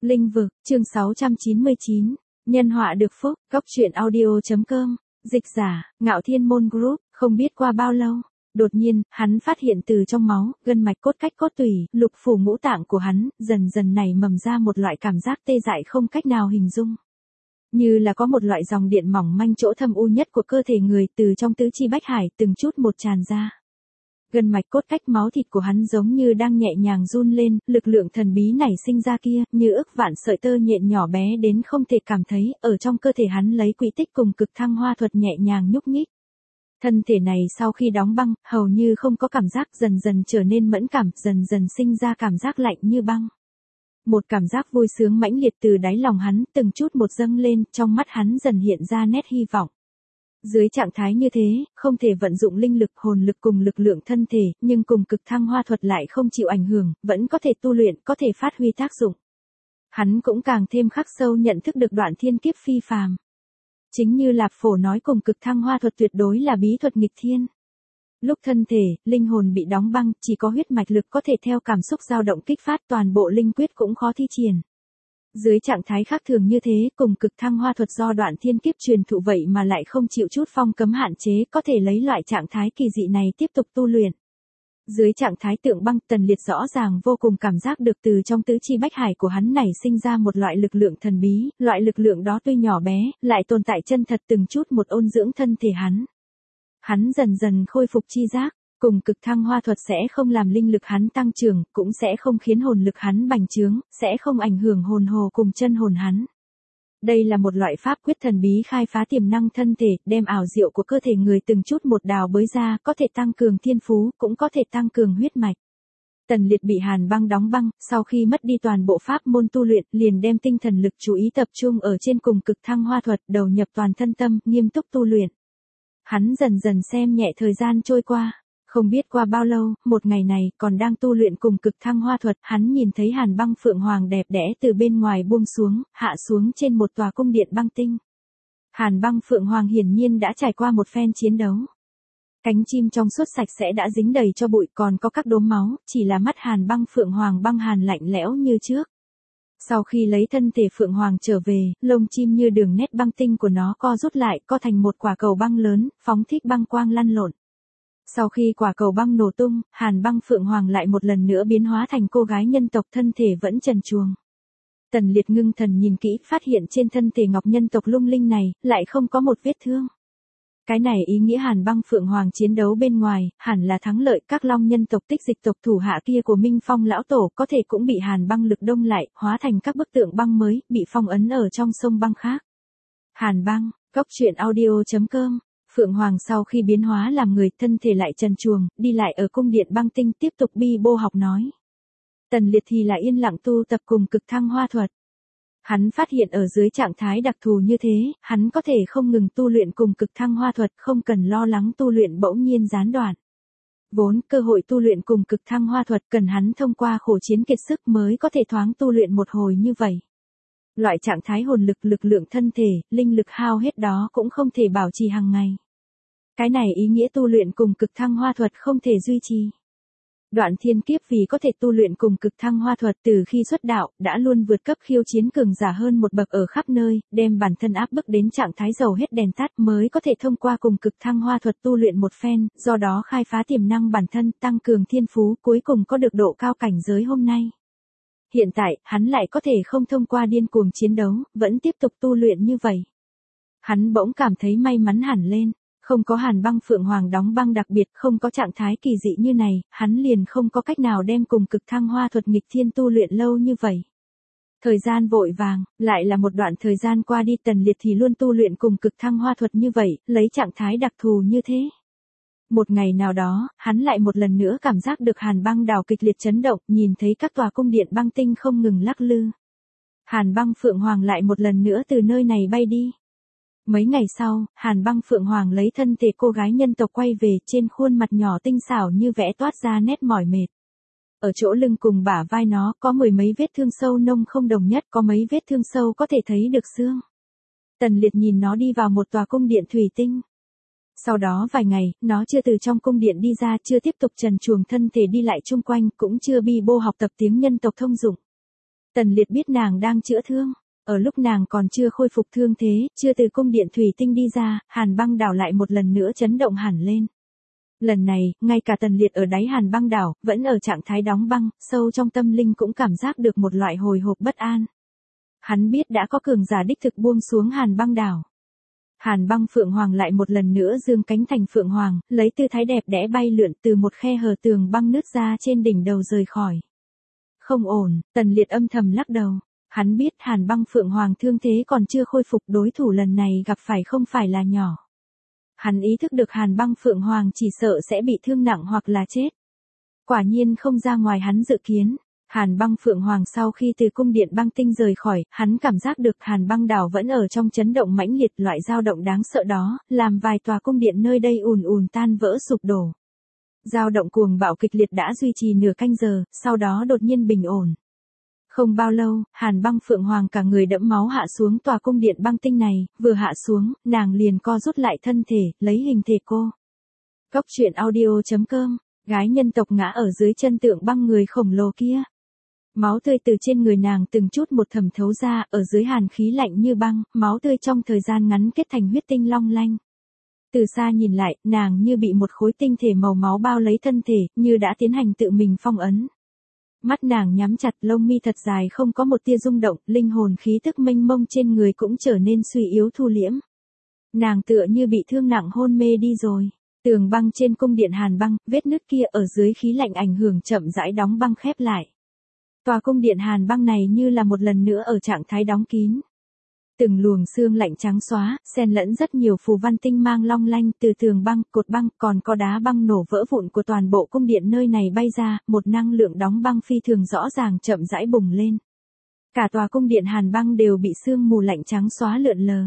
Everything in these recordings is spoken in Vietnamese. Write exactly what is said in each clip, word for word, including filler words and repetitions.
Linh vực, chương sáu trăm chín mươi chín, nhân họa được phúc, góc truyện audio.com, dịch giả, Ngạo Thiên Môn Group, không biết qua bao lâu. Đột nhiên, hắn phát hiện từ trong máu, gân mạch cốt cách cốt tủy, lục phủ ngũ tạng của hắn, dần dần nảy mầm ra một loại cảm giác tê dại không cách nào hình dung. Như là có một loại dòng điện mỏng manh chỗ thâm u nhất của cơ thể người từ trong tứ chi bách hải từng chút một tràn ra. Gân mạch cốt cách máu thịt của hắn giống như đang nhẹ nhàng run lên, lực lượng thần bí nảy sinh ra kia, như ức vạn sợi tơ nhện nhỏ bé đến không thể cảm thấy, ở trong cơ thể hắn lấy quỹ tích cùng cực thăng hoa thuật nhẹ nhàng nhúc nhích. Thân thể này sau khi đóng băng, hầu như không có cảm giác, dần dần trở nên mẫn cảm, dần dần sinh ra cảm giác lạnh như băng. Một cảm giác vui sướng mãnh liệt từ đáy lòng hắn, từng chút một dâng lên, trong mắt hắn dần hiện ra nét hy vọng. Dưới trạng thái như thế, không thể vận dụng linh lực, hồn lực cùng lực lượng thân thể, nhưng cùng cực thăng hoa thuật lại không chịu ảnh hưởng, vẫn có thể tu luyện, có thể phát huy tác dụng. Hắn cũng càng thêm khắc sâu nhận thức được đoạn thiên kiếp phi phàm. Chính như Lạp Phổ nói, cùng cực thăng hoa thuật tuyệt đối là bí thuật nghịch thiên. Lúc thân thể, linh hồn bị đóng băng, chỉ có huyết mạch lực có thể theo cảm xúc dao động kích phát, toàn bộ linh quyết cũng khó thi triển. Dưới trạng thái khác thường như thế, cùng cực thăng hoa thuật do đoạn thiên kiếp truyền thụ vậy mà lại không chịu chút phong cấm hạn chế, có thể lấy loại trạng thái kỳ dị này tiếp tục tu luyện. Dưới trạng thái tượng băng, Tần Liệt rõ ràng vô cùng cảm giác được từ trong tứ chi bách hải của hắn nảy sinh ra một loại lực lượng thần bí, loại lực lượng đó tuy nhỏ bé, lại tồn tại chân thật từng chút một ôn dưỡng thân thể hắn. Hắn dần dần khôi phục chi giác. Cùng cực thăng hoa thuật sẽ không làm linh lực hắn tăng trưởng, cũng sẽ không khiến hồn lực hắn bành trướng, sẽ không ảnh hưởng hồn hồ cùng chân hồn hắn. Đây là một loại pháp quyết thần bí khai phá tiềm năng thân thể, đem ảo diệu của cơ thể người từng chút một đào bới ra, có thể tăng cường thiên phú, cũng có thể tăng cường huyết mạch. Tần Liệt bị hàn băng đóng băng, sau khi mất đi toàn bộ pháp môn tu luyện, liền đem tinh thần lực chú ý tập trung ở trên cùng cực thăng hoa thuật, đầu nhập toàn thân tâm, nghiêm túc tu luyện. Hắn dần dần xem nhẹ thời gian trôi qua. Không biết qua bao lâu, một ngày này, còn đang tu luyện cùng cực thăng hoa thuật, hắn nhìn thấy hàn băng phượng hoàng đẹp đẽ từ bên ngoài buông xuống, hạ xuống trên một tòa cung điện băng tinh. Hàn băng phượng hoàng hiển nhiên đã trải qua một phen chiến đấu. Cánh chim trong suốt sạch sẽ đã dính đầy cho bụi, còn có các đốm máu, chỉ là mắt hàn băng phượng hoàng băng hàn lạnh lẽo như trước. Sau khi lấy thân thể phượng hoàng trở về, lông chim như đường nét băng tinh của nó co rút lại, co thành một quả cầu băng lớn, phóng thích băng quang lăn lộn. Sau khi quả cầu băng nổ tung, hàn băng phượng hoàng lại một lần nữa biến hóa thành cô gái nhân tộc, thân thể vẫn trần truồng. Tần Liệt ngưng thần nhìn kỹ, phát hiện trên thân thể ngọc nhân tộc lung linh này, lại không có một vết thương. Cái này ý nghĩa hàn băng phượng hoàng chiến đấu bên ngoài, hẳn là thắng lợi, các long nhân tộc tích dịch tộc thủ hạ kia của Minh Phong lão tổ có thể cũng bị hàn băng lực đông lại, hóa thành các bức tượng băng mới, bị phong ấn ở trong sông băng khác. Hàn băng, góc truyện audio.com. Phượng Hoàng sau khi biến hóa làm người, thân thể lại trần truồng, đi lại ở cung điện băng tinh, tiếp tục bi bô học nói. Tần Liệt thì lại yên lặng tu tập cùng cực thăng hoa thuật. Hắn phát hiện ở dưới trạng thái đặc thù như thế, hắn có thể không ngừng tu luyện cùng cực thăng hoa thuật, không cần lo lắng tu luyện bỗng nhiên gián đoạn. Vốn, cơ hội tu luyện cùng cực thăng hoa thuật cần hắn thông qua khổ chiến kiệt sức mới có thể thoáng tu luyện một hồi như vậy. Loại trạng thái hồn lực, lực lượng thân thể, linh lực hao hết đó cũng không thể bảo trì hàng ngày. Cái này ý nghĩa tu luyện cùng cực thăng hoa thuật không thể duy trì. Đoạn thiên kiếp vì có thể tu luyện cùng cực thăng hoa thuật từ khi xuất đạo, đã luôn vượt cấp khiêu chiến cường giả hơn một bậc ở khắp nơi, đem bản thân áp bức đến trạng thái dầu hết đèn tắt mới có thể thông qua cùng cực thăng hoa thuật tu luyện một phen, do đó khai phá tiềm năng bản thân, tăng cường thiên phú, cuối cùng có được độ cao cảnh giới hôm nay. Hiện tại, hắn lại có thể không thông qua điên cuồng chiến đấu, vẫn tiếp tục tu luyện như vậy. Hắn bỗng cảm thấy may mắn hẳn lên. Không có hàn băng phượng hoàng đóng băng đặc biệt, không có trạng thái kỳ dị như này, hắn liền không có cách nào đem cùng cực thăng hoa thuật nghịch thiên tu luyện lâu như vậy. Thời gian vội vàng, lại là một đoạn thời gian qua đi, Tần Liệt thì luôn tu luyện cùng cực thăng hoa thuật như vậy, lấy trạng thái đặc thù như thế. Một ngày nào đó, hắn lại một lần nữa cảm giác được hàn băng đảo kịch liệt chấn động, nhìn thấy các tòa cung điện băng tinh không ngừng lắc lư. Hàn băng phượng hoàng lại một lần nữa từ nơi này bay đi. Mấy ngày sau, hàn băng phượng hoàng lấy thân thể cô gái nhân tộc quay về, trên khuôn mặt nhỏ tinh xảo như vẽ toát ra nét mỏi mệt. Ở chỗ lưng cùng bả vai nó có mười mấy vết thương sâu nông không đồng nhất, có mấy vết thương sâu có thể thấy được xương. Tần Liệt nhìn nó đi vào một tòa cung điện thủy tinh. Sau đó vài ngày, nó chưa từ trong cung điện đi ra, chưa tiếp tục trần truồng thân thể đi lại chung quanh, cũng chưa bi bô học tập tiếng nhân tộc thông dụng. Tần Liệt biết nàng đang chữa thương. Ở lúc nàng còn chưa khôi phục thương thế, chưa từ cung điện thủy tinh đi ra, Hàn Băng đảo lại một lần nữa chấn động hẳn lên. Lần này, ngay cả Tần Liệt ở đáy Hàn Băng đảo, vẫn ở trạng thái đóng băng, sâu trong tâm linh cũng cảm giác được một loại hồi hộp bất an. Hắn biết đã có cường giả đích thực buông xuống Hàn Băng đảo. Hàn Băng Phượng Hoàng lại một lần nữa dương cánh thành Phượng Hoàng, lấy tư thái đẹp đẽ bay lượn từ một khe hở tường băng nứt ra trên đỉnh đầu rời khỏi. Không ổn, Tần Liệt âm thầm lắc đầu. Hắn biết Hàn Băng Phượng Hoàng thương thế còn chưa khôi phục, đối thủ lần này gặp phải không phải là nhỏ. Hắn ý thức được Hàn Băng Phượng Hoàng chỉ sợ sẽ bị thương nặng hoặc là chết. Quả nhiên không ra ngoài hắn dự kiến. Hàn Băng Phượng Hoàng sau khi từ cung điện băng tinh rời khỏi, hắn cảm giác được Hàn Băng đảo vẫn ở trong chấn động mãnh liệt, loại dao động đáng sợ đó, làm vài tòa cung điện nơi đây ùn ùn tan vỡ sụp đổ. Dao động cuồng bạo kịch liệt đã duy trì nửa canh giờ, sau đó đột nhiên bình ổn. Không bao lâu, Hàn Băng Phượng Hoàng cả người đẫm máu hạ xuống tòa cung điện băng tinh này, vừa hạ xuống, nàng liền co rút lại thân thể, lấy hình thể cô. Cốc truyện audio chấm com, gái nhân tộc ngã ở dưới chân tượng băng người khổng lồ kia. Máu tươi từ trên người nàng từng chút một thẩm thấu ra, ở dưới hàn khí lạnh như băng, máu tươi trong thời gian ngắn kết thành huyết tinh long lanh. Từ xa nhìn lại, nàng như bị một khối tinh thể màu máu bao lấy thân thể, như đã tiến hành tự mình phong ấn. Mắt nàng nhắm chặt, lông mi thật dài không có một tia rung động, linh hồn khí tức mênh mông trên người cũng trở nên suy yếu thu liễm. Nàng tựa như bị thương nặng hôn mê đi rồi. Tường băng trên cung điện Hàn Băng, vết nứt kia ở dưới khí lạnh ảnh hưởng chậm rãi đóng băng khép lại. Tòa cung điện Hàn Băng này như là một lần nữa ở trạng thái đóng kín. Từng luồng xương lạnh trắng xóa, xen lẫn rất nhiều phù văn tinh mang long lanh từ tường băng, cột băng, còn có đá băng nổ vỡ vụn của toàn bộ cung điện nơi này bay ra, một năng lượng đóng băng phi thường rõ ràng chậm rãi bùng lên. Cả tòa cung điện Hàn Băng đều bị sương mù lạnh trắng xóa lượn lờ.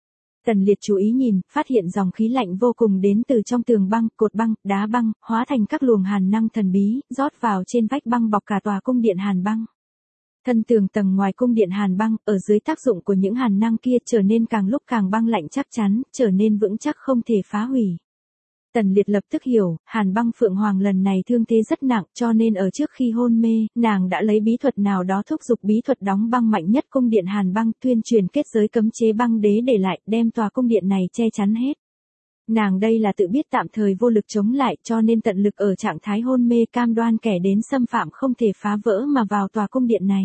Tần Liệt chú ý nhìn, phát hiện dòng khí lạnh vô cùng đến từ trong tường băng, cột băng, đá băng, hóa thành các luồng hàn năng thần bí, rót vào trên vách băng bọc cả tòa cung điện Hàn Băng. Thân tường tầng ngoài cung điện Hàn Băng, ở dưới tác dụng của những hàn năng kia trở nên càng lúc càng băng lạnh chắc chắn, trở nên vững chắc không thể phá hủy. Tần Liệt lập tức hiểu, Hàn Băng Phượng Hoàng lần này thương thế rất nặng, cho nên ở trước khi hôn mê, nàng đã lấy bí thuật nào đó thúc giục bí thuật đóng băng mạnh nhất cung điện Hàn Băng, tuyên truyền kết giới cấm chế băng đế để lại, đem tòa cung điện này che chắn hết. Nàng đây là tự biết tạm thời vô lực chống lại, cho nên tận lực ở trạng thái hôn mê, cam đoan kẻ đến xâm phạm không thể phá vỡ mà vào tòa cung điện này.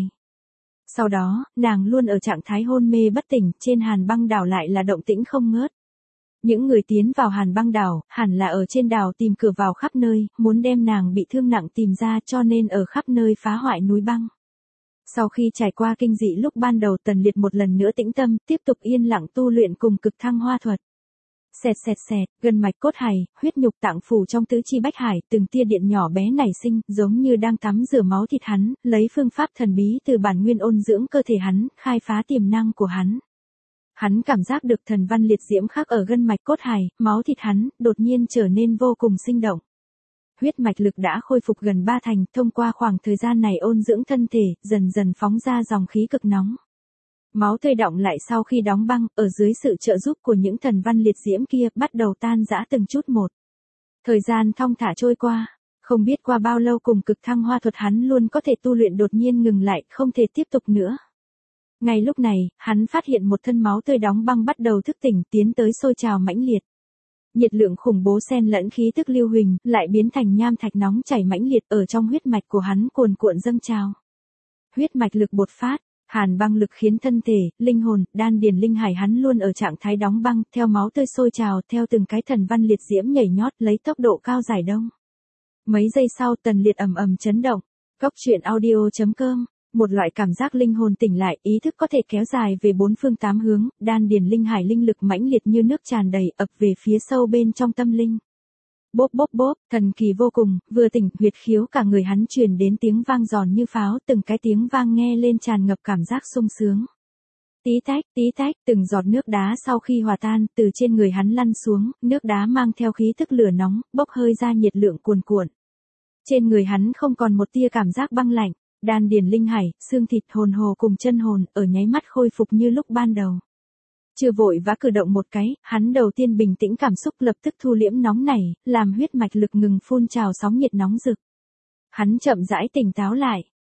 Sau đó, nàng luôn ở trạng thái hôn mê bất tỉnh, trên Hàn Băng đảo lại là động tĩnh không ngớt. Những người tiến vào Hàn Băng đảo, hẳn là ở trên đảo tìm cửa vào khắp nơi, muốn đem nàng bị thương nặng tìm ra, cho nên ở khắp nơi phá hoại núi băng. Sau khi trải qua kinh dị lúc ban đầu, Tần Liệt một lần nữa tĩnh tâm, tiếp tục yên lặng tu luyện cùng cực thăng hoa thuật. Xẹt xẹt xẹt, gân mạch cốt hải, huyết nhục tạng phủ trong tứ chi bách hải, từng tia điện nhỏ bé nảy sinh, giống như đang tắm rửa máu thịt hắn, lấy phương pháp thần bí từ bản nguyên ôn dưỡng cơ thể hắn, khai phá tiềm năng của hắn. Hắn cảm giác được thần văn liệt diễm khắc ở gân mạch cốt hải, máu thịt hắn, đột nhiên trở nên vô cùng sinh động. Huyết mạch lực đã khôi phục gần ba thành, thông qua khoảng thời gian này ôn dưỡng thân thể, dần dần phóng ra dòng khí cực nóng. Máu tươi đọng lại sau khi đóng băng, ở dưới sự trợ giúp của những thần văn liệt diễm kia, bắt đầu tan rã từng chút một. Thời gian thong thả trôi qua, không biết qua bao lâu cùng cực thăng hoa thuật hắn luôn có thể tu luyện đột nhiên ngừng lại, không thể tiếp tục nữa. Ngay lúc này, hắn phát hiện một thân máu tươi đóng băng bắt đầu thức tỉnh, tiến tới sôi trào mãnh liệt. Nhiệt lượng khủng bố xen lẫn khí tức lưu huỳnh, lại biến thành nham thạch nóng chảy mãnh liệt ở trong huyết mạch của hắn cuồn cuộn dâng trào. Huyết mạch lực bột phát, Hàn Băng lực khiến thân thể, linh hồn, đan điền linh hải hắn luôn ở trạng thái đóng băng, theo máu tươi sôi trào, theo từng cái thần văn liệt diễm nhảy nhót, lấy tốc độ cao giải đông. Mấy giây sau, Tần Liệt ầm ầm chấn động. Cốc truyện audio chấm com, một loại cảm giác linh hồn tỉnh lại, ý thức có thể kéo dài về bốn phương tám hướng, đan điền linh hải linh lực mãnh liệt như nước tràn đầy, ập về phía sâu bên trong tâm linh. Bốp bốp bốp, thần kỳ vô cùng, vừa tỉnh, huyệt khiếu cả người hắn truyền đến tiếng vang giòn như pháo, từng cái tiếng vang nghe lên tràn ngập cảm giác sung sướng. Tí tách, tí tách, từng giọt nước đá sau khi hòa tan, từ trên người hắn lăn xuống, nước đá mang theo khí tức lửa nóng, bốc hơi ra nhiệt lượng cuồn cuộn. Trên người hắn không còn một tia cảm giác băng lạnh, đan điền linh hải, xương thịt, hồn hồ cùng chân hồn, ở nháy mắt khôi phục như lúc ban đầu. Chưa vội vã cử động một cái, hắn đầu tiên bình tĩnh cảm xúc, lập tức thu liễm nóng nảy, làm huyết mạch lực ngừng phun trào sóng nhiệt nóng rực. Hắn chậm rãi tỉnh táo lại,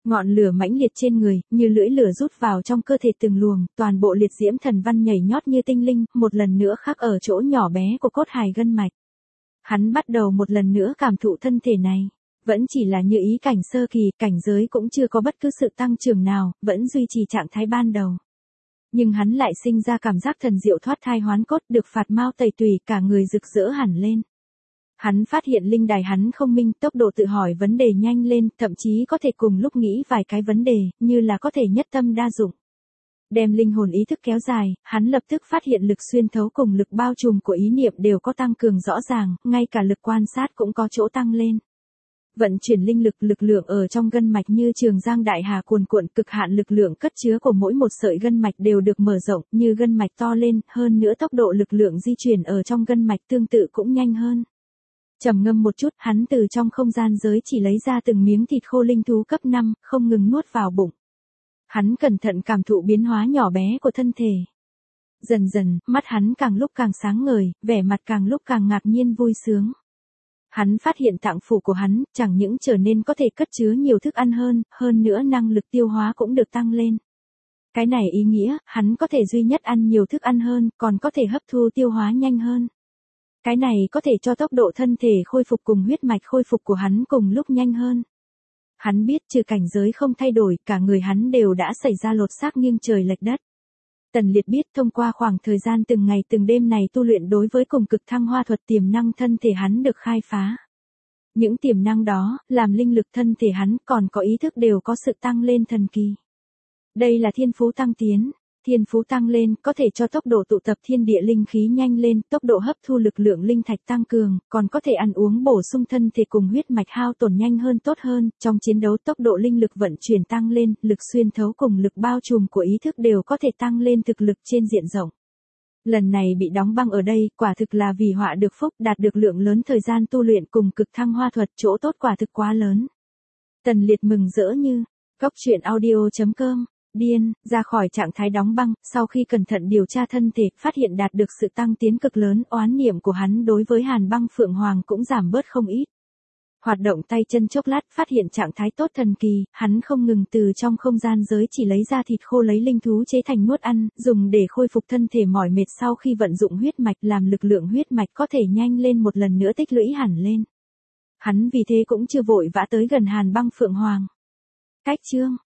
Ngọn lửa mãnh liệt trên người, như lưỡi lửa rút vào trong cơ thể từng luồng, toàn bộ liệt diễm thần văn nhảy nhót như tinh linh, một lần nữa khắc ở chỗ nhỏ bé của cốt hài gân mạch. Hắn bắt đầu một lần nữa cảm thụ thân thể này. Vẫn chỉ là như ý cảnh sơ kỳ, cảnh giới cũng chưa có bất cứ sự tăng trưởng nào, vẫn duy trì trạng thái ban đầu. Nhưng hắn lại sinh ra cảm giác thần diệu thoát thai hoán cốt, được phạt mao tẩy tùy, cả người rực rỡ hẳn lên. Hắn phát hiện linh đài hắn không minh, tốc độ tự hỏi vấn đề nhanh lên, thậm chí có thể cùng lúc nghĩ vài cái vấn đề, như là có thể nhất tâm đa dụng. Đem linh hồn ý thức kéo dài, hắn lập tức phát hiện lực xuyên thấu cùng lực bao trùm của ý niệm đều có tăng cường rõ ràng, ngay cả lực quan sát cũng có chỗ tăng lên. Vận chuyển linh lực, lực lượng ở trong gân mạch như trường giang đại hà cuồn cuộn, cực hạn lực lượng cất chứa của mỗi một sợi gân mạch đều được mở rộng, như gân mạch to lên, hơn nữa tốc độ lực lượng di chuyển ở trong gân mạch tương tự cũng nhanh hơn. Trầm ngâm một chút, hắn từ trong không gian giới chỉ lấy ra từng miếng thịt khô linh thú cấp năm, không ngừng nuốt vào bụng. Hắn cẩn thận cảm thụ biến hóa nhỏ bé của thân thể. Dần dần, mắt hắn càng lúc càng sáng ngời, vẻ mặt càng lúc càng ngạc nhiên vui sướng. Hắn phát hiện tạng phủ của hắn, chẳng những trở nên có thể cất chứa nhiều thức ăn hơn, hơn nữa năng lực tiêu hóa cũng được tăng lên. Cái này ý nghĩa, hắn có thể duy nhất ăn nhiều thức ăn hơn, còn có thể hấp thu tiêu hóa nhanh hơn. Cái này có thể cho tốc độ thân thể khôi phục cùng huyết mạch khôi phục của hắn cùng lúc nhanh hơn. Hắn biết trừ cảnh giới không thay đổi, cả người hắn đều đã xảy ra lột xác nghiêng trời lệch đất. Tần Liệt biết thông qua khoảng thời gian từng ngày từng đêm này tu luyện đối với cùng cực thăng hoa thuật tiềm năng thân thể hắn được khai phá. Những tiềm năng đó, làm linh lực thân thể hắn còn có ý thức đều có sự tăng lên thần kỳ. Đây là thiên phú tăng tiến. Thiên phú tăng lên, có thể cho tốc độ tụ tập thiên địa linh khí nhanh lên, tốc độ hấp thu lực lượng linh thạch tăng cường, còn có thể ăn uống bổ sung thân thể cùng huyết mạch hao tổn nhanh hơn tốt hơn, trong chiến đấu tốc độ linh lực vận chuyển tăng lên, lực xuyên thấu cùng lực bao trùm của ý thức đều có thể tăng lên thực lực trên diện rộng. Lần này bị đóng băng ở đây, quả thực là vì họa được phúc, đạt được lượng lớn thời gian tu luyện cùng cực thăng hoa thuật, chỗ tốt quả thực quá lớn. Tần Liệt mừng rỡ như, góc truyện audio chấm com. Điên, ra khỏi trạng thái đóng băng, sau khi cẩn thận điều tra thân thể, phát hiện đạt được sự tăng tiến cực lớn, oán niệm của hắn đối với Hàn Băng Phượng Hoàng cũng giảm bớt không ít. Hoạt động tay chân chốc lát, phát hiện trạng thái tốt thần kỳ, hắn không ngừng từ trong không gian giới chỉ lấy ra thịt khô lấy linh thú chế thành nuốt ăn, dùng để khôi phục thân thể mỏi mệt sau khi vận dụng huyết mạch, làm lực lượng huyết mạch có thể nhanh lên một lần nữa tích lũy hẳn lên. Hắn vì thế cũng chưa vội vã tới gần Hàn Băng Phượng Hoàng. Cách chương